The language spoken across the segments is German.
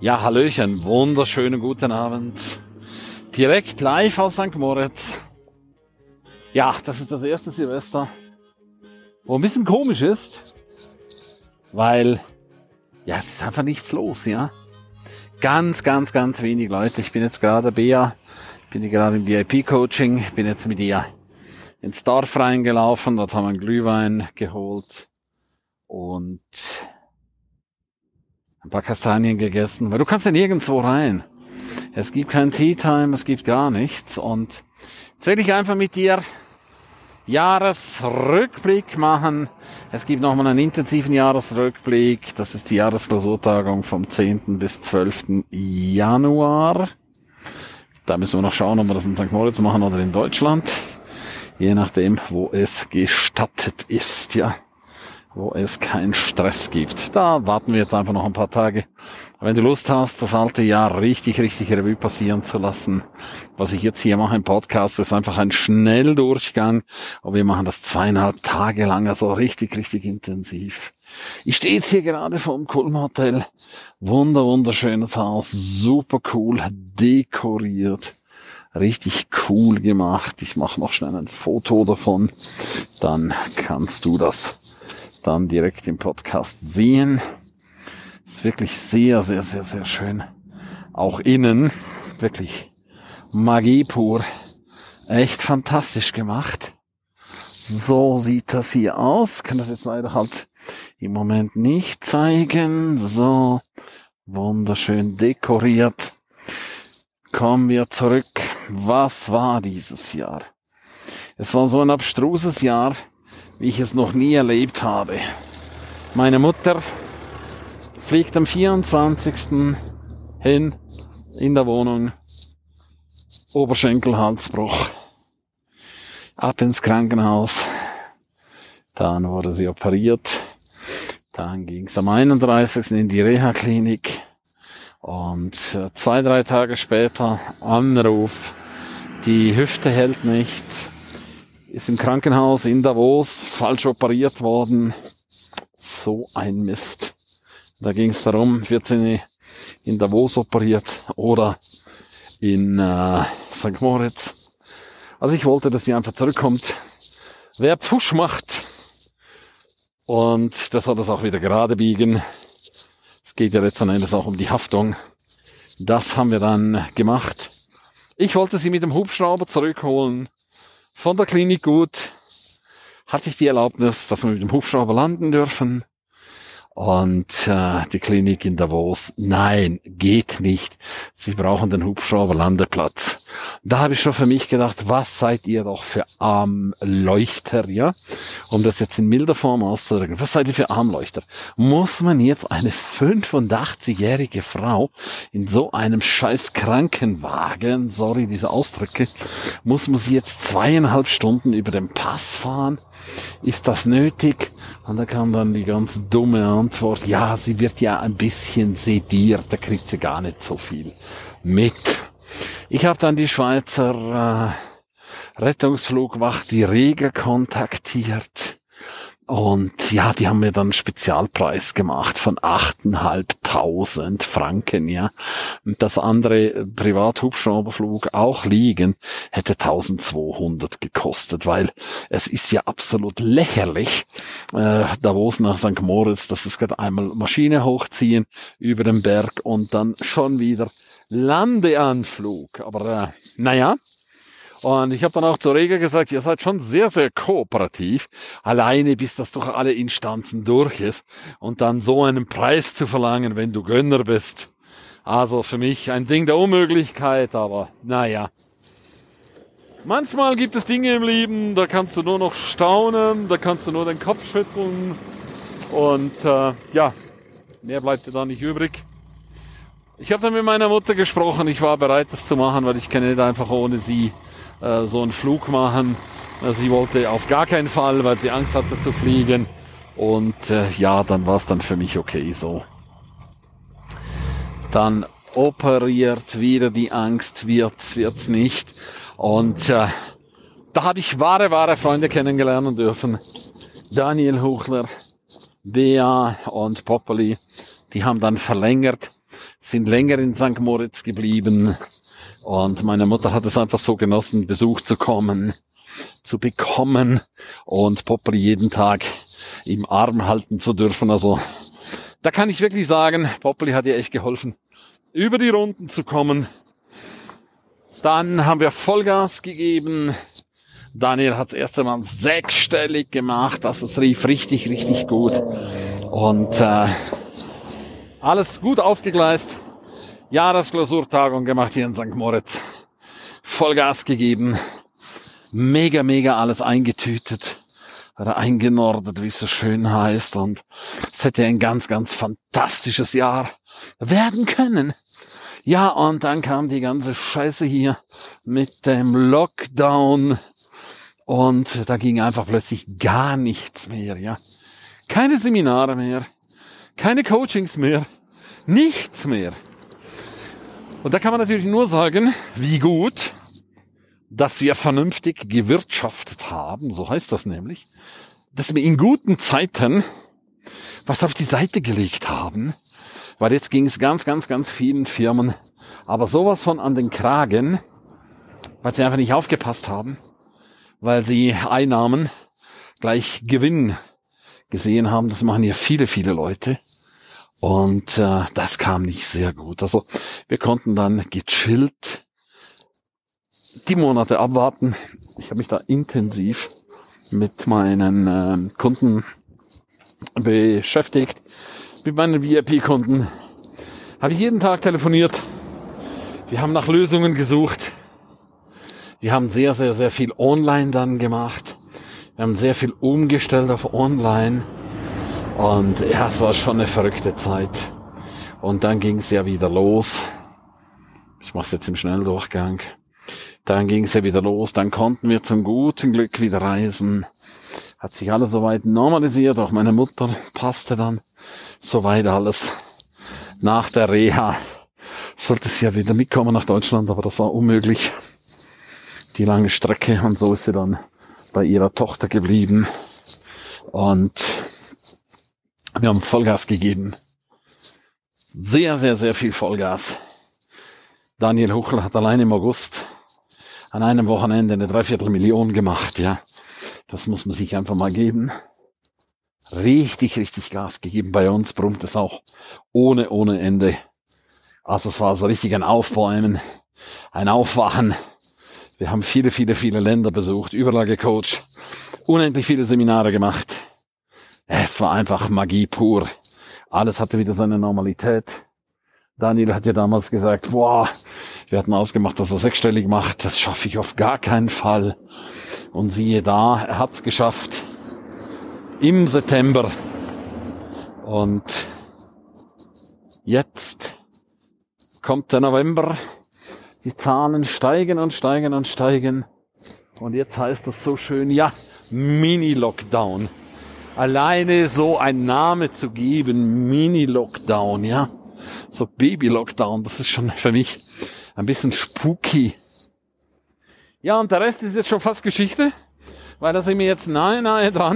Ja, hallöchen, wunderschönen guten Abend. Direkt live aus St. Moritz. Ja, das ist das erste Silvester, wo ein bisschen komisch ist, weil, ja, es ist einfach nichts los, ja. Ganz wenig Leute. Ich bin jetzt gerade Bea, bin hier gerade im VIP-Coaching, bin jetzt mit ihr ins Dorf reingelaufen, dort haben wir einen Glühwein geholt und ein paar Kastanien gegessen, weil du kannst ja nirgendwo rein. Es gibt kein Tea Time, es gibt gar nichts. Und jetzt will ich einfach mit dir Jahresrückblick machen. Es gibt nochmal einen intensiven Jahresrückblick. Das ist die Jahresklausurtagung vom 10. bis 12. Januar. Da müssen wir noch schauen, ob wir das in St. Moritz machen oder in Deutschland. Je nachdem, wo es gestattet ist, ja. Wo es keinen Stress gibt. Da warten wir jetzt einfach noch ein paar Tage. Wenn du Lust hast, das alte Jahr richtig Revue passieren zu lassen, was ich jetzt hier mache im Podcast, ist einfach ein Schnelldurchgang. Und wir machen das 2,5 Tage lang, also richtig intensiv. Ich stehe jetzt hier gerade vor dem Kulm Hotel. Wunderschönes Haus, super cool, dekoriert. Richtig cool gemacht. Ich mache noch schnell ein Foto davon. Dann kannst du das dann direkt im Podcast sehen. Ist wirklich sehr schön. Auch innen wirklich Magie pur. Echt fantastisch gemacht. So sieht das hier aus. Kann das jetzt leider halt im Moment nicht zeigen. So wunderschön dekoriert. Kommen wir zurück. Was war dieses Jahr? Es war so ein abstruses Jahr, wie ich es noch nie erlebt habe. Meine Mutter fliegt am 24. hin in der Wohnung. Oberschenkelhalsbruch. Ab ins Krankenhaus. Dann wurde sie operiert. Dann ging es am 31. in die Reha-Klinik. Und 2-3 Tage später Anruf. Die Hüfte hält nicht. Ist im Krankenhaus in Davos falsch operiert worden. So ein Mist. Da ging es darum, wird sie in Davos operiert oder in St. Moritz. Also ich wollte, dass sie einfach zurückkommt. Wer Pfusch macht und der soll das auch wieder gerade biegen. Es geht ja letzten Endes auch um die Haftung. Das haben wir dann gemacht. Ich wollte sie mit dem Hubschrauber zurückholen. Von der Klinik gut hatte ich die Erlaubnis, dass wir mit dem Hubschrauber landen dürfen. Und die Klinik in Davos, nein, geht nicht. Sie brauchen den Hubschrauberlandeplatz. Da habe ich schon für mich gedacht, was seid ihr doch für Armleuchter, ja? Um das jetzt in milder Form auszudrücken. Was seid ihr für Armleuchter? Muss man jetzt eine 85-jährige Frau in so einem scheiß Krankenwagen, sorry, diese Ausdrücke, muss man sie jetzt 2,5 Stunden über den Pass fahren? Ist das nötig? Und da kam dann die ganz dumme Antwort, ja, sie wird ja ein bisschen sediert, da kriegt sie gar nicht so viel mit. Ich habe dann die Schweizer Rettungsflugwacht, die Rega, kontaktiert. Und ja, die haben mir dann einen Spezialpreis gemacht von 8.500 Franken, ja. Und das andere Privathubschrauberflug auch liegen, hätte 1.200 gekostet, weil es ist ja absolut lächerlich, Davos nach St. Moritz, das ist gerade einmal Maschine hochziehen über den Berg und dann schon wieder Landeanflug. Aber naja. Und ich habe dann auch zur Rega gesagt, ihr seid schon sehr kooperativ, alleine bis das durch alle Instanzen durch ist und dann so einen Preis zu verlangen, wenn du Gönner bist. Also für mich ein Ding der Unmöglichkeit, aber naja. Manchmal gibt es Dinge im Leben, da kannst du nur noch staunen, da kannst du nur den Kopf schütteln und ja, mehr bleibt dir da nicht übrig. Ich habe dann mit meiner Mutter gesprochen, ich war bereit, das zu machen, weil ich kann nicht einfach ohne sie so einen Flug machen. Sie wollte auf gar keinen Fall, weil sie Angst hatte zu fliegen. Und ja, dann war es dann für mich okay so. Dann operiert wieder die Angst, wird's nicht. Und da habe ich wahre Freunde kennengelernt dürfen. Daniel Huchler, Bea und Poppeli, die haben dann verlängert. sind länger in St. Moritz geblieben. Und meine Mutter hat es einfach so genossen, Besuch zu bekommen und Popoli jeden Tag im Arm halten zu dürfen. Also da kann ich wirklich sagen, Popoli hat ihr echt geholfen, über die Runden zu kommen. Dann haben wir Vollgas gegeben. Daniel hat das erste Mal 6-stellig gemacht. Also es rief richtig, richtig gut. Und alles gut aufgegleist. Jahresklausurtagung gemacht hier in St. Moritz. Vollgas gegeben. Mega, mega alles eingetütet. Oder eingenordet, wie es so schön heißt. Und es hätte ein ganz, ganz fantastisches Jahr werden können. Ja, und dann kam die ganze Scheiße hier mit dem Lockdown. Und da ging einfach plötzlich gar nichts mehr, ja. Keine Seminare mehr. Keine Coachings mehr. Nichts mehr. Und da kann man natürlich nur sagen, wie gut, dass wir vernünftig gewirtschaftet haben, so heißt das nämlich, dass wir in guten Zeiten was auf die Seite gelegt haben, weil jetzt ging es ganz, ganz, ganz vielen Firmen aber sowas von an den Kragen, weil sie einfach nicht aufgepasst haben, weil sie Einnahmen gleich Gewinn gesehen haben. Das machen ja viele, viele Leute. Und das kam nicht sehr gut. Also wir konnten dann gechillt die Monate abwarten. Ich habe mich da intensiv mit meinen Kunden beschäftigt. Mit meinen VIP-Kunden habe ich jeden Tag telefoniert. Wir haben nach Lösungen gesucht. Wir haben sehr, sehr, sehr viel online dann gemacht. Wir haben sehr viel umgestellt auf online. Und ja, es war schon eine verrückte Zeit. Und dann ging es ja wieder los. Ich mache es jetzt im Schnelldurchgang. Dann ging es ja wieder los. Dann konnten wir zum guten Glück wieder reisen. Hat sich alles soweit normalisiert. Auch meine Mutter passte dann soweit alles. Nach der Reha sollte sie ja wieder mitkommen nach Deutschland, aber das war unmöglich. Die lange Strecke, und so ist sie dann bei ihrer Tochter geblieben. Und wir haben Vollgas gegeben. Sehr, sehr, sehr viel Vollgas. Daniel Huchel hat allein im August an einem Wochenende eine 250.000 gemacht, ja. Das muss man sich einfach mal geben. Richtig, richtig Gas gegeben. Bei uns brummt es auch ohne Ende. Also es war so richtig ein Aufbäumen, ein Aufwachen. Wir haben viele, viele, viele Länder besucht, überall gecoacht, unendlich viele Seminare gemacht. Es war einfach Magie pur. Alles hatte wieder seine Normalität. Daniel hat ja damals gesagt, boah, wir hatten ausgemacht, dass er 6-stellig macht. Das schaffe ich auf gar keinen Fall. Und siehe da, er hat's geschafft. Im September. Und jetzt kommt der November. Die Zahlen steigen und steigen und steigen. Und jetzt heißt es so schön, ja, Mini-Lockdown. Alleine so ein Name zu geben, Mini-Lockdown, ja. So Baby-Lockdown, das ist schon für mich ein bisschen spooky. Ja, und der Rest ist jetzt schon fast Geschichte, weil da sind wir jetzt nahe dran.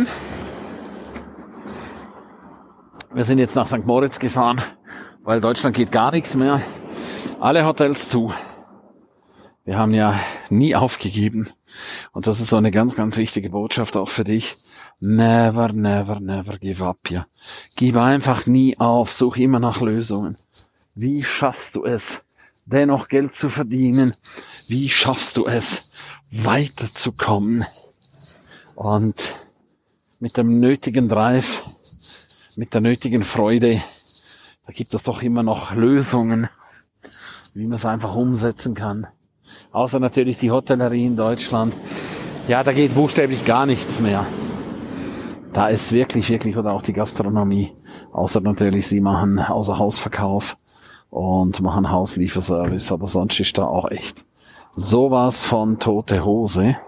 Wir sind jetzt nach St. Moritz gefahren, weil Deutschland geht gar nichts mehr. Alle Hotels zu. Wir haben ja nie aufgegeben. Und das ist so eine ganz, ganz wichtige Botschaft auch für dich. Never, never, never give up, ja. Gib einfach nie auf, such immer nach Lösungen. Wie schaffst du es, dennoch Geld zu verdienen? Wie schaffst du es, weiterzukommen? Und mit dem nötigen Drive, mit der nötigen Freude, da gibt es doch immer noch Lösungen, wie man es einfach umsetzen kann. Außer natürlich die Hotellerie in Deutschland. Ja, da geht buchstäblich gar nichts mehr. Da ist wirklich, oder auch die Gastronomie. Außer natürlich, sie machen Außerhausverkauf und machen Hauslieferservice. Aber sonst ist da auch echt sowas von tote Hose.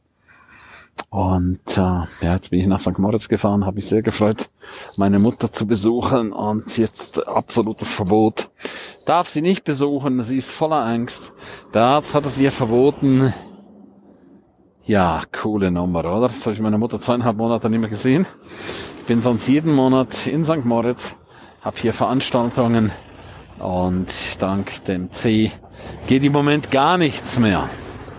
Und ja, jetzt bin ich nach St. Moritz gefahren, habe mich sehr gefreut, meine Mutter zu besuchen. Und jetzt absolutes Verbot. Darf sie nicht besuchen, sie ist voller Angst. Der Arzt hat es ihr verboten. Ja, coole Nummer, oder? Das habe ich meine Mutter 2,5 Monate nicht mehr gesehen. Ich bin sonst jeden Monat in St. Moritz, habe hier Veranstaltungen, Und dank dem C geht im Moment gar nichts mehr.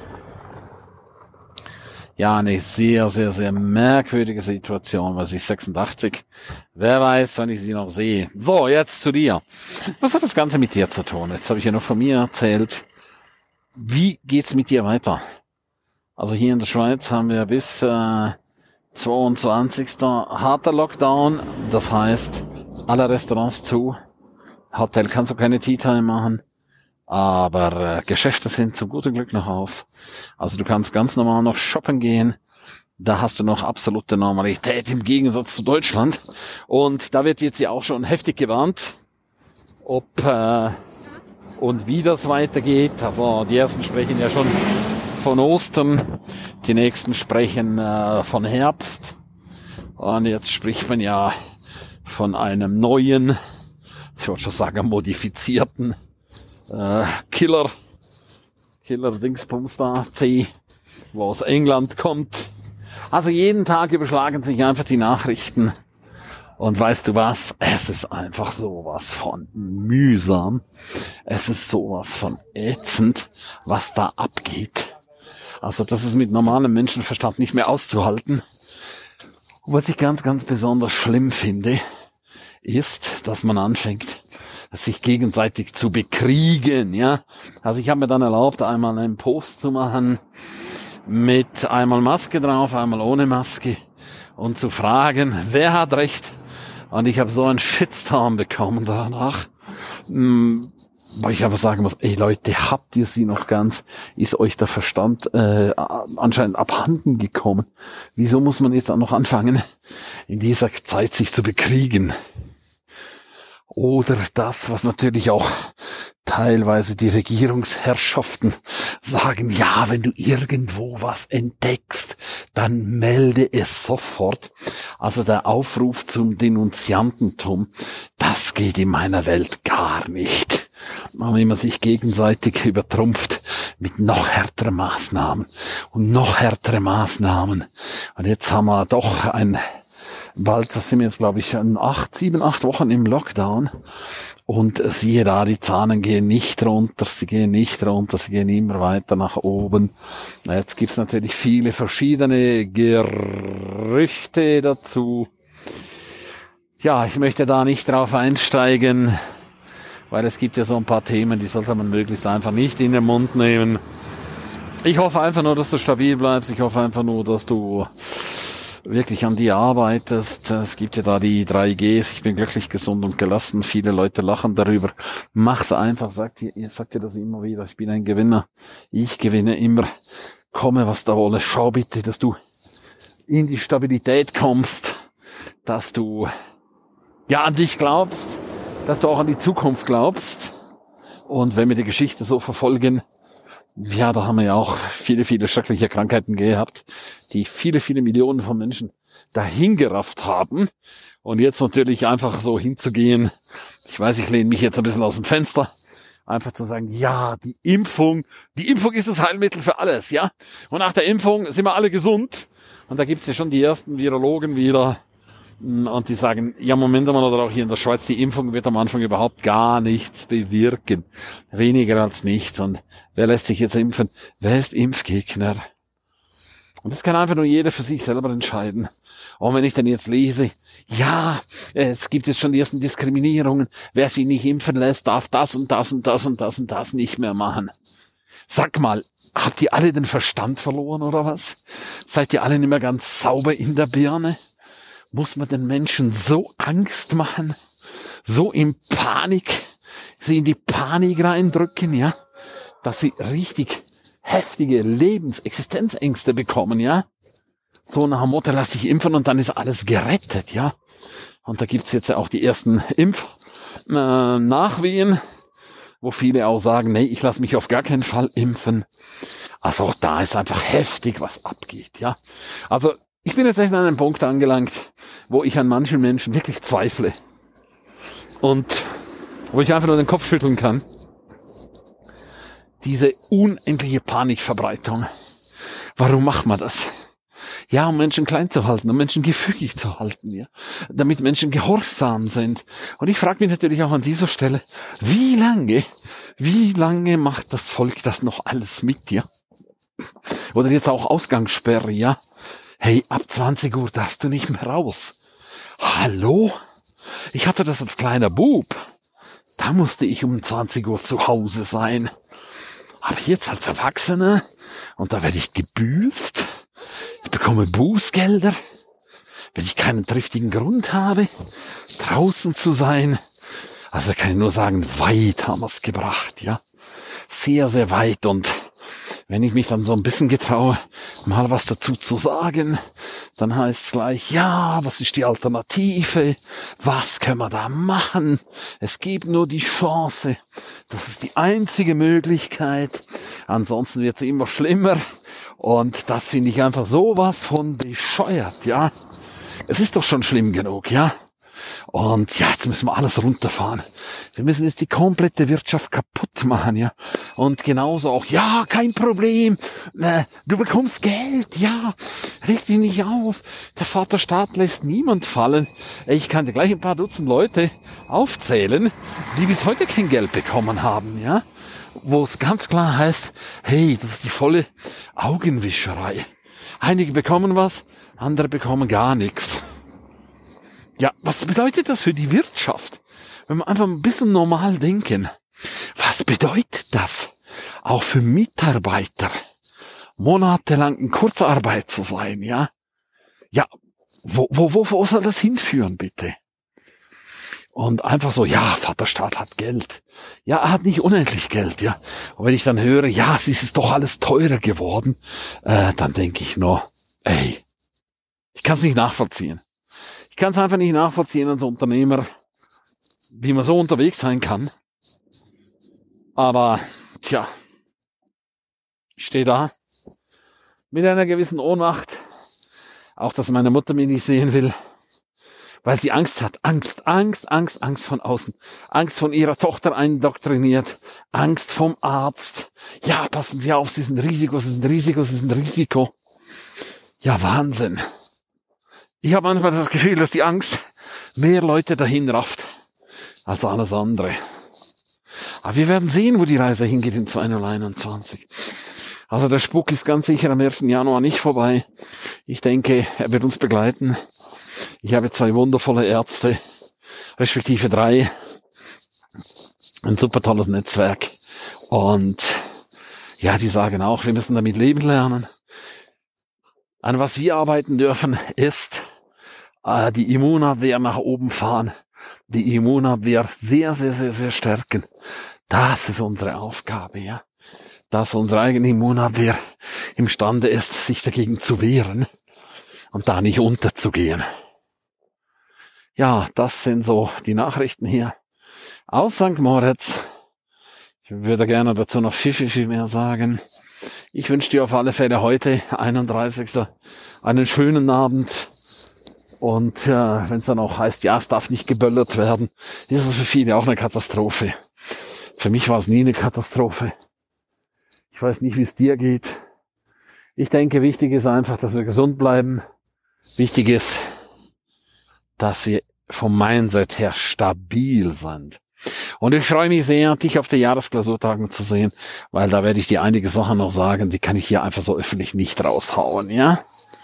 Ja, eine sehr, sehr, sehr merkwürdige Situation, was ich 86. Wer weiß, wann ich sie noch sehe. So, jetzt zu dir. Was hat das Ganze mit dir zu tun? Jetzt habe ich ja noch von mir erzählt. Wie geht's mit dir weiter? Also hier in der Schweiz haben wir bis 22. harter Lockdown. Das heißt, alle Restaurants zu. Hotel kannst du keine Tea Time machen. Aber Geschäfte sind zum guten Glück noch auf. Also du kannst ganz normal noch shoppen gehen. Da hast du noch absolute Normalität im Gegensatz zu Deutschland. Und da wird jetzt ja auch schon heftig gewarnt, ob und wie das weitergeht. Also die ersten sprechen ja schon von Ostern, die nächsten sprechen von Herbst. Und jetzt spricht man ja von einem neuen, ich wollte schon sagen modifizierten Killer Dingsbums da, C, wo aus England kommt. Also jeden Tag überschlagen sich einfach die Nachrichten. Und weißt du was? Es ist einfach sowas von mühsam. Es ist sowas von ätzend, was da abgeht. Also das ist mit normalem Menschenverstand nicht mehr auszuhalten. Und was ich ganz, ganz besonders schlimm finde, ist, dass man anfängt, sich gegenseitig zu bekriegen, ja. Also ich habe mir dann erlaubt, einmal einen Post zu machen mit einmal Maske drauf, einmal ohne Maske und zu fragen, wer hat recht? Und ich habe so einen Shitstorm bekommen danach, weil ich einfach sagen muss, ey Leute, habt ihr sie noch ganz? Ist euch der Verstand anscheinend abhanden gekommen? Wieso muss man jetzt auch noch anfangen, in dieser Zeit sich zu bekriegen? Oder das, was natürlich auch teilweise die Regierungsherrschaften sagen, ja, wenn du irgendwo was entdeckst, dann melde es sofort. Also der Aufruf zum Denunziantentum, das geht in meiner Welt gar nicht. Wenn man sich gegenseitig übertrumpft mit noch härteren Maßnahmen und noch härtere Maßnahmen. Und jetzt haben wir doch bald, das sind wir jetzt, glaube ich, 7, 8 Wochen im Lockdown. Und siehe da, die Zahlen gehen nicht runter, sie gehen immer weiter nach oben. Jetzt gibt's natürlich viele verschiedene Gerüchte dazu. Ja, ich möchte da nicht drauf einsteigen, weil es gibt ja so ein paar Themen, die sollte man möglichst einfach nicht in den Mund nehmen. Ich hoffe einfach nur, dass du stabil bleibst. Ich hoffe einfach nur, dass du wirklich an dir arbeitest. Es gibt ja da die 3Gs. Ich bin glücklich, gesund und gelassen. Viele Leute lachen darüber. Mach's einfach. Sagt dir das immer wieder. Ich bin ein Gewinner. Ich gewinne immer. Komme, was da wolle. Schau bitte, dass du in die Stabilität kommst. Dass du ja an dich glaubst. Dass du auch an die Zukunft glaubst. Und wenn wir die Geschichte so verfolgen, ja, da haben wir ja auch viele, viele schreckliche Krankheiten gehabt, die viele, viele Millionen von Menschen dahingerafft haben. Und jetzt natürlich einfach so hinzugehen, ich weiß, ich lehne mich jetzt ein bisschen aus dem Fenster, einfach zu sagen, ja, die Impfung ist das Heilmittel für alles, ja. Und nach der Impfung sind wir alle gesund. Und da gibt's ja schon die ersten Virologen wieder. Und die sagen, ja, Moment mal, oder auch hier in der Schweiz, die Impfung wird am Anfang überhaupt gar nichts bewirken. Weniger als nichts. Und wer lässt sich jetzt impfen? Wer ist Impfgegner? Und das kann einfach nur jeder für sich selber entscheiden. Und wenn ich dann jetzt lese, ja, es gibt jetzt schon die ersten Diskriminierungen, wer sich nicht impfen lässt, darf das und das und das und das und das nicht mehr machen. Sag mal, habt ihr alle den Verstand verloren oder was? Seid ihr alle nicht mehr ganz sauber in der Birne? Muss man den Menschen so Angst machen, so in Panik, sie in die Panik reindrücken, ja, dass sie richtig heftige Existenzängste bekommen, ja. So nach dem Motto, lass dich impfen und dann ist alles gerettet, ja. Und da gibt's jetzt ja auch die ersten Nachwehen, wo viele auch sagen, nee, ich lasse mich auf gar keinen Fall impfen. Also auch da ist einfach heftig, was abgeht, ja. Also ich bin jetzt echt an einem Punkt angelangt, wo ich an manchen Menschen wirklich zweifle. Und wo ich einfach nur den Kopf schütteln kann. Diese unendliche Panikverbreitung. Warum macht man das? Ja, um Menschen klein zu halten, um Menschen gefügig zu halten, ja, damit Menschen gehorsam sind. Und ich frage mich natürlich auch an dieser Stelle, wie lange macht das Volk das noch alles mit, ja? Oder jetzt auch Ausgangssperre, ja? Hey, ab 20 Uhr darfst du nicht mehr raus. Hallo? Ich hatte das als kleiner Bub. Da musste ich um 20 Uhr zu Hause sein. Aber jetzt als Erwachsener, und da werde ich gebüßt, ich bekomme Bußgelder, wenn ich keinen triftigen Grund habe, draußen zu sein. Also kann ich nur sagen, weit haben wir es gebracht, ja. Sehr, sehr weit. Und wenn ich mich dann so ein bisschen getraue, mal was dazu zu sagen, dann heißt es gleich, ja, was ist die Alternative? Was können wir da machen? Es gibt nur die Chance. Das ist die einzige Möglichkeit. Ansonsten wird es immer schlimmer. Und das finde ich einfach sowas von bescheuert, ja. Es ist doch schon schlimm genug, ja. Und ja, jetzt müssen wir alles runterfahren. Wir müssen jetzt die komplette Wirtschaft kaputt machen, ja. Und genauso auch, ja, kein Problem. Du bekommst Geld, ja. Reg dich nicht auf. Der Vaterstaat lässt niemand fallen. Ich kann dir gleich ein paar Dutzend Leute aufzählen, die bis heute kein Geld bekommen haben, ja. Wo es ganz klar heißt, hey, das ist die volle Augenwischerei. Einige bekommen was, andere bekommen gar nichts. Ja, was bedeutet das für die Wirtschaft? Wenn wir einfach ein bisschen normal denken. Was bedeutet das? Auch für Mitarbeiter, monatelang in Kurzarbeit zu sein, ja? Ja, wo soll das hinführen, bitte? Und einfach so, ja, Vaterstaat hat Geld. Ja, er hat nicht unendlich Geld, ja. Und wenn ich dann höre, ja, es ist doch alles teurer geworden, dann denke ich nur, ey, ich kann es nicht nachvollziehen. Ich kann es einfach nicht nachvollziehen als Unternehmer, wie man so unterwegs sein kann. Aber, tja, ich stehe da mit einer gewissen Ohnmacht. Auch, dass meine Mutter mich nicht sehen will, weil sie Angst hat. Angst von außen. Angst von ihrer Tochter eindoktriniert. Angst vom Arzt. Ja, passen Sie auf, Sie sind Risiko. Ja, Wahnsinn. Ich habe manchmal das Gefühl, dass die Angst mehr Leute dahin rafft als alles andere. Aber wir werden sehen, wo die Reise hingeht in 2021. Also der Spuk ist ganz sicher am 1. Januar nicht vorbei. Ich denke, er wird uns begleiten. Ich habe 2 wundervolle Ärzte, respektive 3. Ein super tolles Netzwerk. Und ja, die sagen auch, wir müssen damit leben lernen. An was wir arbeiten dürfen, ist die Immunabwehr nach oben fahren, die Immunabwehr sehr, sehr, sehr, sehr stärken. Das ist unsere Aufgabe, ja. Dass unsere eigene Immunabwehr imstande ist, sich dagegen zu wehren und da nicht unterzugehen. Ja, das sind so die Nachrichten hier aus St. Moritz. Ich würde gerne dazu noch viel mehr sagen. Ich wünsche dir auf alle Fälle heute, 31. einen schönen Abend. Und wenn es dann auch heißt, ja, es darf nicht geböllert werden, ist es für viele auch eine Katastrophe. Für mich war es nie eine Katastrophe. Ich weiß nicht, wie es dir geht. Ich denke, wichtig ist einfach, dass wir gesund bleiben. Wichtig ist, dass wir vom Mindset her stabil sind. Und ich freue mich sehr, dich auf der Jahresklausurtagung zu sehen, weil da werde ich dir einige Sachen noch sagen, die kann ich hier einfach so öffentlich nicht raushauen, ja?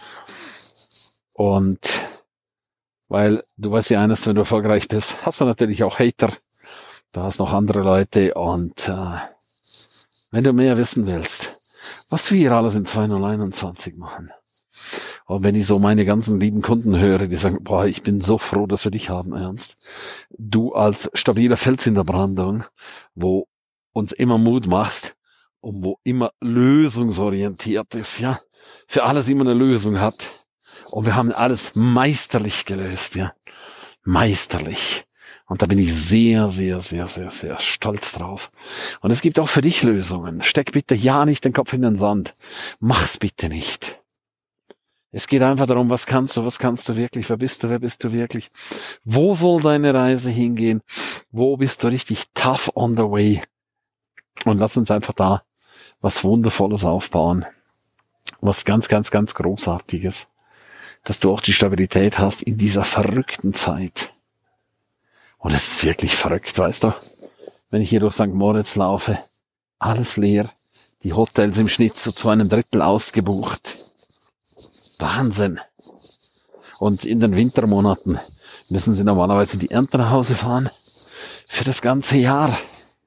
Und weil du weißt ja eines, wenn du erfolgreich bist, hast du natürlich auch Hater, du hast noch andere Leute und wenn du mehr wissen willst, was wir alles in 2021 machen. Und wenn ich so meine ganzen lieben Kunden höre, die sagen, boah, ich bin so froh, dass wir dich haben, Ernst. Du als stabiler Fels in der Brandung, wo uns immer Mut machst und wo immer lösungsorientiert ist, ja. Für alles immer eine Lösung hat. Und wir haben alles meisterlich gelöst, ja. Meisterlich. Und da bin ich sehr, sehr, sehr, sehr, sehr stolz drauf. Und es gibt auch für dich Lösungen. Steck bitte ja nicht den Kopf in den Sand. Mach's bitte nicht. Es geht einfach darum, was kannst du wirklich, wer bist du wirklich? Wo soll deine Reise hingehen? Wo bist du richtig tough on the way? Und lass uns einfach da was Wundervolles aufbauen. Was ganz, ganz, ganz Großartiges, dass du auch die Stabilität hast in dieser verrückten Zeit. Und es ist wirklich verrückt, weißt du, wenn ich hier durch St. Moritz laufe, alles leer, die Hotels im Schnitt so zu 1/3 ausgebucht. Wahnsinn. Und in den Wintermonaten müssen sie normalerweise die Ernte nach Hause fahren für das ganze Jahr.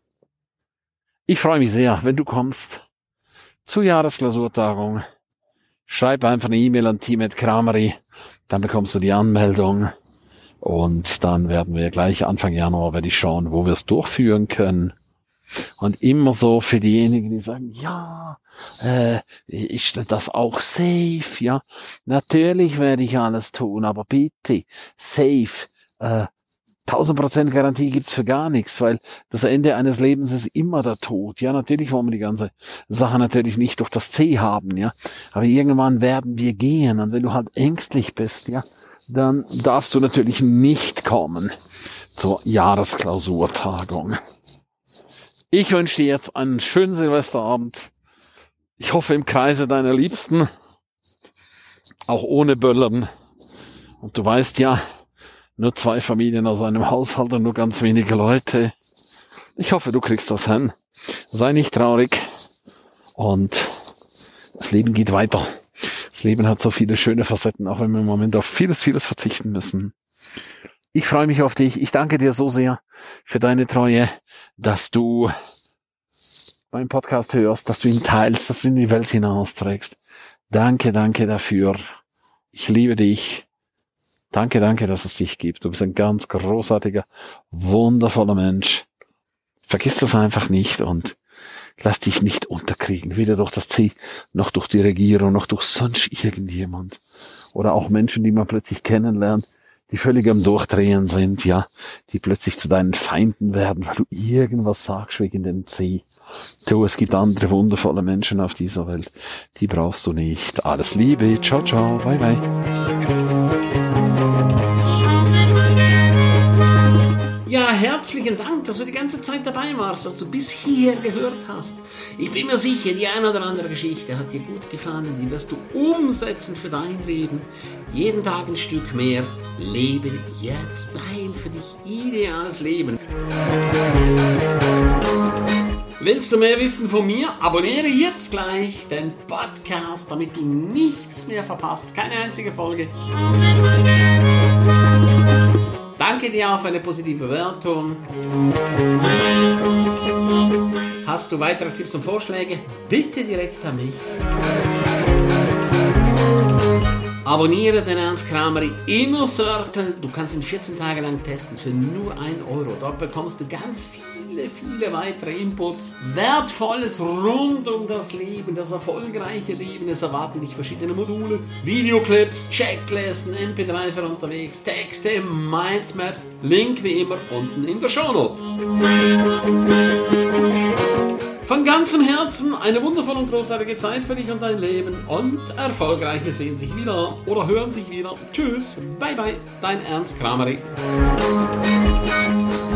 Ich freue mich sehr, wenn du kommst zur Jahresklausurtagung. Schreib einfach eine E-Mail an team@kramery, dann bekommst du die Anmeldung und dann werden wir gleich Anfang Januar werde ich schauen, wo wir es durchführen können. Und immer so für diejenigen, die sagen, ja, ist das auch safe? Ja, natürlich werde ich alles tun, aber bitte, safe, 1000% Garantie gibt's für gar nichts, weil das Ende eines Lebens ist immer der Tod. Ja, natürlich wollen wir die ganze Sache natürlich nicht durch das C haben, ja, aber irgendwann werden wir gehen und wenn du halt ängstlich bist, ja, dann darfst du natürlich nicht kommen zur Jahresklausurtagung. Ich wünsche dir jetzt einen schönen Silvesterabend. Ich hoffe im Kreise deiner Liebsten, auch ohne Böllern. Und du weißt ja, nur 2 Familien aus einem Haushalt und nur ganz wenige Leute. Ich hoffe, du kriegst das hin. Sei nicht traurig. Und das Leben geht weiter. Das Leben hat so viele schöne Facetten, auch wenn wir im Moment auf vieles verzichten müssen. Ich freue mich auf dich. Ich danke dir so sehr für deine Treue, dass du meinen Podcast hörst, dass du ihn teilst, dass du ihn in die Welt hinausträgst. Danke dafür. Ich liebe dich. Danke, dass es dich gibt. Du bist ein ganz großartiger, wundervoller Mensch. Vergiss das einfach nicht und lass dich nicht unterkriegen. Weder durch das C, noch durch die Regierung, noch durch sonst irgendjemand. Oder auch Menschen, die man plötzlich kennenlernt, die völlig am Durchdrehen sind, ja, die plötzlich zu deinen Feinden werden, weil du irgendwas sagst wegen dem C. Du, es gibt andere wundervolle Menschen auf dieser Welt, die brauchst du nicht. Alles Liebe, ciao, bye, bye. Ja, herzlichen Dank, dass du die ganze Zeit dabei warst, dass du bis hierher gehört hast. Ich bin mir sicher, die eine oder andere Geschichte hat dir gut gefallen, die wirst du umsetzen für dein Leben. Jeden Tag ein Stück mehr. Lebe jetzt dein für dich ideales Leben. Willst du mehr wissen von mir? Abonniere jetzt gleich den Podcast, damit du nichts mehr verpasst. Keine einzige Folge. Danke dir auch für eine positive Bewertung. Hast du weitere Tipps und Vorschläge? Bitte direkt an mich. Abonniere den Ernst Kramery Inner Circle. Du kannst ihn 14 Tage lang testen für nur 1 Euro. Dort bekommst du ganz viele weitere Inputs. Wertvolles rund um das Leben, das erfolgreiche Leben. Es erwarten dich verschiedene Module, Videoclips, Checklisten, MP3 für unterwegs, Texte, Mindmaps. Link wie immer unten in der Shownote. Von ganzem Herzen eine wundervolle und großartige Zeit für dich und dein Leben und Erfolgreiche sehen sich wieder oder hören sich wieder. Tschüss, bye bye, dein Ernst Kramery.